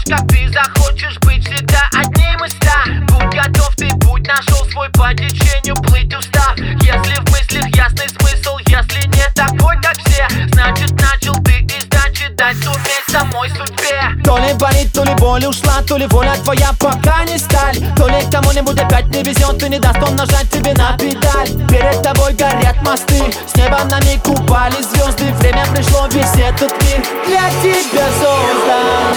как ты захочешь быть всегда одним из ста. Будь готов, ты путь нашел свой, по течению плыть устав. Если в мыслях ясный смысл, если не такой, как все, значит начал ты и значит дать суметь самой судьбе. То ли болит, то ли боль ушла, то ли воля твоя пока не сталь. То ли кому-нибудь опять не везет и не даст он нажать тебе на педаль. Перед тобой горят мосты, с неба на миг упали звезды. Время пришло, весь этот мир для тебя создан.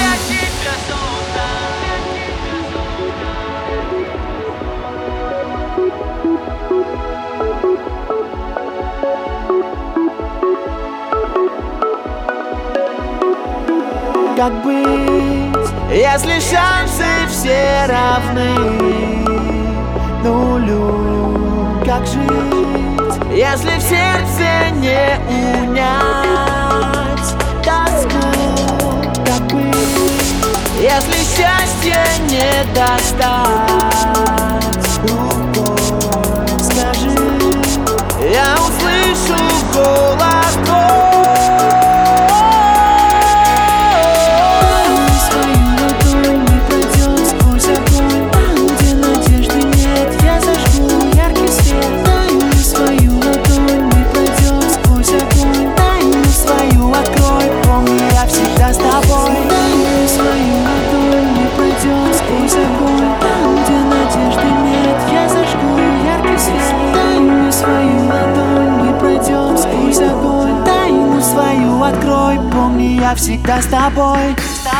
Как быть, если шансы все равны нулю? Как жить, если в сердце не унять тоску? Как быть, если счастье не достать рукой? Скажи, я услышу голос твой. Открой, помни, я всегда с тобой.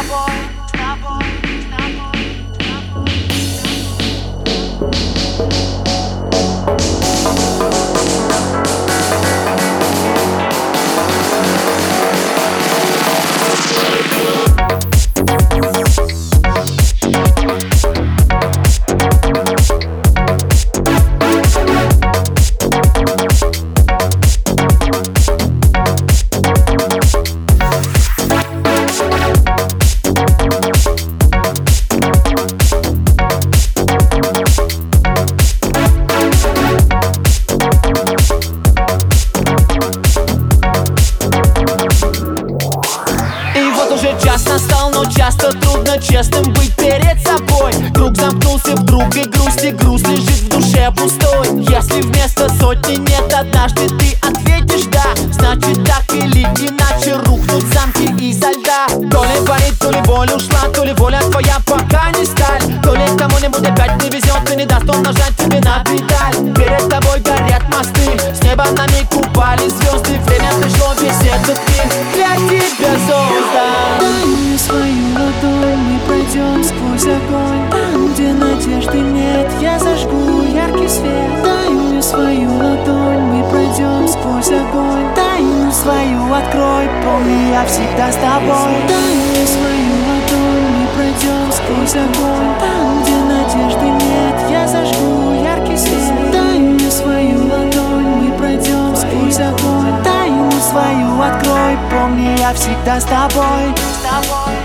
Час настал, но часто трудно честным быть перед собой. Круг замкнулся вдруг и грусть лежит в душе пустой. Если вместо сотни нет, однажды ты ответишь да, значит так или иначе рухнут замки изо льда. То ли болит, то ли боль ушла, то ли воля твоя пока не сталь. То ли кому-нибудь опять не везет и не даст он нажать тебе на педаль. Перед тобой горят мосты, с неба на миг упали звезды. Время пришло, весь этот мир для тебя создан. Дай мне свою ладонь, мы пройдем сквозь огонь. Там, где надежды нет, я зажгу яркий свет. Дай мне свою ладонь, мы пройдем сквозь огонь. Тайну свою открой, помни, я всегда с тобой. Дай мне свою ладонь, мы пройдем сквозь огонь. Там, где надежды нет, я зажгу яркий свет. Дай мне свою ладонь, мы пройдем сквозь огонь. Тайну свою открой, помни, я всегда с тобой.